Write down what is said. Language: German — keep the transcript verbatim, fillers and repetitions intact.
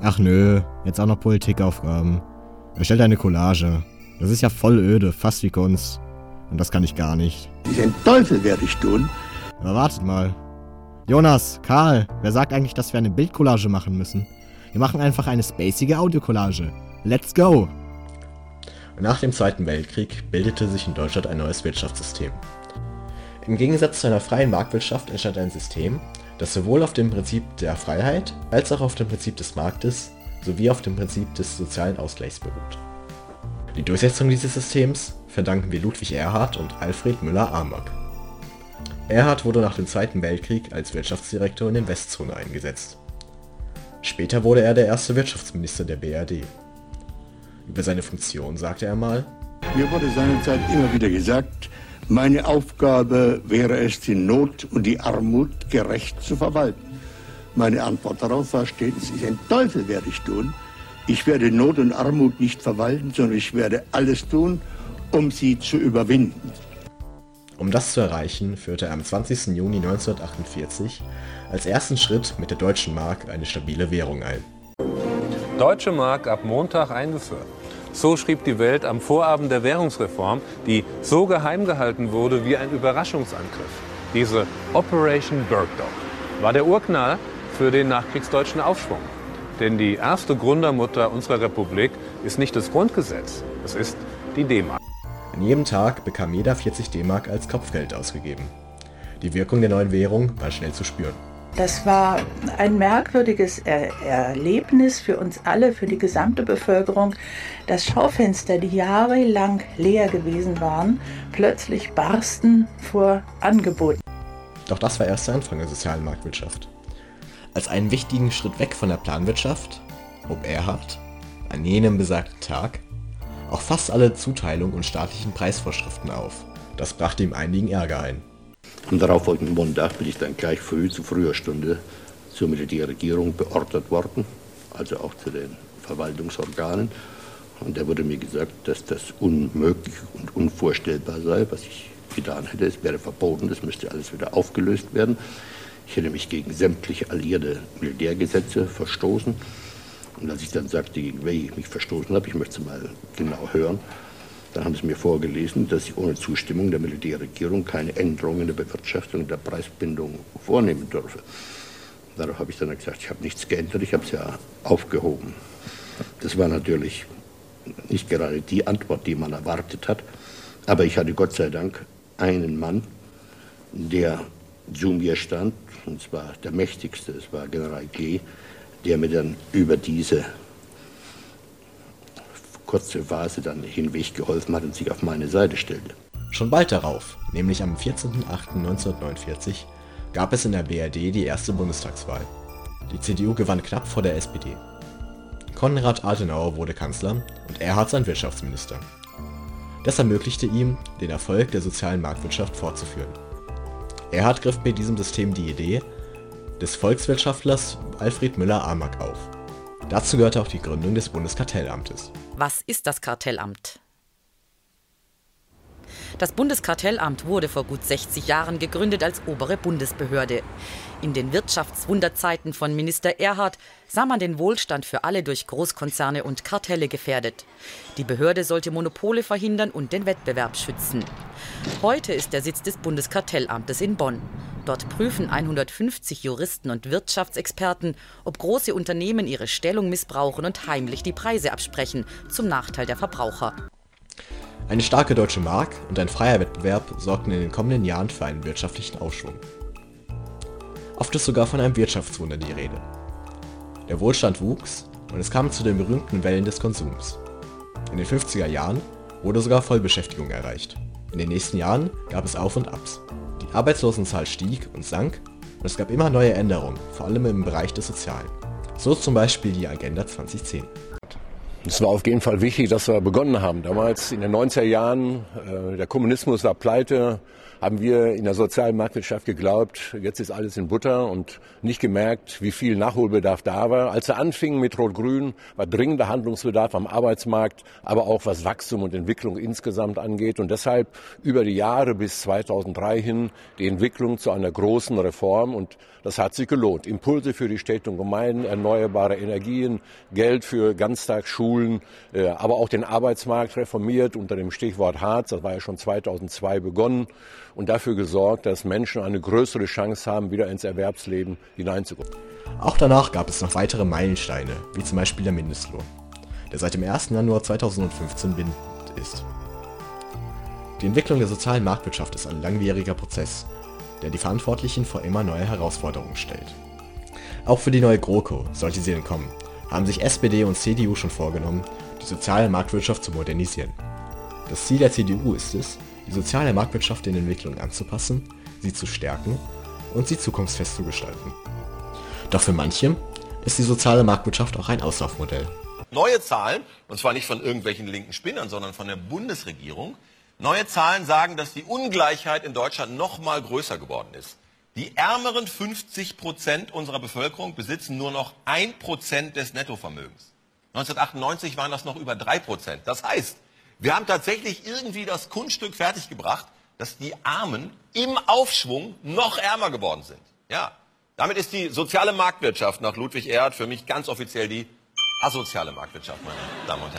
Ach nö, jetzt auch noch Politikaufgaben. Erstellt eine Collage. Das ist ja voll öde, fast wie Kunst. Und das kann ich gar nicht. Den Teufel werde ich tun. Aber wartet mal. Jonas, Karl, wer sagt eigentlich, dass wir eine Bildcollage machen müssen? Wir machen einfach eine spacige Audiocollage. Let's go! Nach dem Zweiten Weltkrieg bildete sich in Deutschland ein neues Wirtschaftssystem. Im Gegensatz zu einer freien Marktwirtschaft entstand ein System, das sowohl auf dem Prinzip der Freiheit als auch auf dem Prinzip des Marktes sowie auf dem Prinzip des sozialen Ausgleichs beruht. Die Durchsetzung dieses Systems verdanken wir Ludwig Erhard und Alfred Müller-Amack. Erhard wurde nach dem Zweiten Weltkrieg als Wirtschaftsdirektor in der Westzone eingesetzt. Später wurde er der erste Wirtschaftsminister der B R D. Über seine Funktion sagte er mal: Mir wurde seinerzeit immer wieder gesagt, meine Aufgabe wäre es, die Not und die Armut gerecht zu verwalten. Meine Antwort darauf war stets, den Teufel werde ich tun. Ich werde Not und Armut nicht verwalten, sondern ich werde alles tun, um sie zu überwinden. Um das zu erreichen, führte er am zwanzigsten Juni neunzehnhundertachtundvierzig als ersten Schritt mit der Deutschen Mark eine stabile Währung ein. Deutsche Mark ab Montag eingeführt. So schrieb die Welt am Vorabend der Währungsreform, die so geheim gehalten wurde wie ein Überraschungsangriff. Diese Operation Bergdorf war der Urknall für den nachkriegsdeutschen Aufschwung. Denn die erste Gründermutter unserer Republik ist nicht das Grundgesetz, es ist die D-Mark. An jedem Tag bekam jeder vierzig D-Mark als Kopfgeld ausgegeben. Die Wirkung der neuen Währung war schnell zu spüren. Das war ein merkwürdiges er Erlebnis für uns alle, für die gesamte Bevölkerung, dass Schaufenster, die jahrelang leer gewesen waren, plötzlich barsten vor Angeboten. Doch das war erst der Anfang der sozialen Marktwirtschaft. Als einen wichtigen Schritt weg von der Planwirtschaft hob Erhard an jenem besagten Tag auch fast alle Zuteilungen und staatlichen Preisvorschriften auf. Das brachte ihm einigen Ärger ein. Am darauffolgenden Montag bin ich dann gleich früh zu früher Stunde zur Militärregierung beordert worden, also auch zu den Verwaltungsorganen. Und da wurde mir gesagt, dass das unmöglich und unvorstellbar sei, was ich getan hätte. Es wäre verboten, das müsste alles wieder aufgelöst werden. Ich hätte mich gegen sämtliche alliierte Militärgesetze verstoßen. Und als ich dann sagte, gegen welche ich mich verstoßen habe, ich möchte es mal genau hören, dann haben sie mir vorgelesen, dass ich ohne Zustimmung der Militärregierung keine Änderungen in der Bewirtschaftung der Preisbindung vornehmen dürfe. Darauf habe ich dann gesagt, ich habe nichts geändert, ich habe es ja aufgehoben. Das war natürlich nicht gerade die Antwort, die man erwartet hat, aber ich hatte Gott sei Dank einen Mann, der zu mir stand, und zwar der mächtigste, es war General G., der mir dann über diese kurze Phase dann hinweg geholfen hat und sich auf meine Seite stellte. Schon bald darauf, nämlich am vierzehnten achten neunzehnhundertneunundvierzig, gab es in der B R D die erste Bundestagswahl. Die C D U gewann knapp vor der S P D. Konrad Adenauer wurde Kanzler und Erhard sein Wirtschaftsminister. Das ermöglichte ihm, den Erfolg der sozialen Marktwirtschaft fortzuführen. Erhard griff bei diesem System die Idee des Volkswirtschaftlers Alfred Müller-Amack auf. Dazu gehörte auch die Gründung des Bundeskartellamtes. Was ist das Kartellamt? Das Bundeskartellamt wurde vor gut sechzig Jahren gegründet als obere Bundesbehörde. In den Wirtschaftswunderzeiten von Minister Erhard sah man den Wohlstand für alle durch Großkonzerne und Kartelle gefährdet. Die Behörde sollte Monopole verhindern und den Wettbewerb schützen. Heute ist der Sitz des Bundeskartellamtes in Bonn. Dort prüfen hundertfünfzig Juristen und Wirtschaftsexperten, ob große Unternehmen ihre Stellung missbrauchen und heimlich die Preise absprechen, zum Nachteil der Verbraucher. Eine starke deutsche Mark und ein freier Wettbewerb sorgten in den kommenden Jahren für einen wirtschaftlichen Aufschwung. Oft ist sogar von einem Wirtschaftswunder die Rede. Der Wohlstand wuchs und es kam zu den berühmten Wellen des Konsums. In den fünfziger Jahren wurde sogar Vollbeschäftigung erreicht. In den nächsten Jahren gab es Auf und Abs. Die Arbeitslosenzahl stieg und sank und es gab immer neue Änderungen, vor allem im Bereich des Sozialen. So zum Beispiel die Agenda zweitausendzehn. Es war auf jeden Fall wichtig, dass wir begonnen haben. Damals in den neunziger Jahren, äh, der Kommunismus war pleite, haben wir in der sozialen Marktwirtschaft geglaubt, jetzt ist alles in Butter und nicht gemerkt, wie viel Nachholbedarf da war. Als er anfing mit Rot-Grün, war dringender Handlungsbedarf am Arbeitsmarkt, aber auch was Wachstum und Entwicklung insgesamt angeht. Und deshalb über die Jahre bis zweitausenddrei hin die Entwicklung zu einer großen Reform. Und das hat sich gelohnt. Impulse für die Städte und Gemeinden, erneuerbare Energien, Geld für Ganztagsschulen, äh, aber auch den Arbeitsmarkt reformiert unter dem Stichwort Hartz. Das war ja schon zweitausendzwei begonnen und dafür gesorgt, dass Menschen eine größere Chance haben, wieder ins Erwerbsleben hineinzukommen. Auch danach gab es noch weitere Meilensteine, wie zum Beispiel der Mindestlohn, der seit dem ersten Januar zweitausendfünfzehn bindend ist. Die Entwicklung der sozialen Marktwirtschaft ist ein langwieriger Prozess, der die Verantwortlichen vor immer neue Herausforderungen stellt. Auch für die neue GroKo, sollte sie denn kommen, haben sich S P D und C D U schon vorgenommen, die soziale Marktwirtschaft zu modernisieren. Das Ziel der C D U ist es, die soziale Marktwirtschaft den Entwicklungen anzupassen, sie zu stärken und sie zukunftsfest zu gestalten. Doch für manche ist die soziale Marktwirtschaft auch ein Auslaufmodell. Neue Zahlen, und zwar nicht von irgendwelchen linken Spinnern, sondern von der Bundesregierung, neue Zahlen sagen, dass die Ungleichheit in Deutschland noch mal größer geworden ist. Die ärmeren fünfzig Prozent unserer Bevölkerung besitzen nur noch ein Prozent des Nettovermögens. neunzehnhundertachtundneunzig waren das noch über drei Prozent. Das heißt, wir haben tatsächlich irgendwie das Kunststück fertiggebracht, dass die Armen im Aufschwung noch ärmer geworden sind. Ja, damit ist die soziale Marktwirtschaft nach Ludwig Erhard für mich ganz offiziell die asoziale Marktwirtschaft, meine Damen und Herren.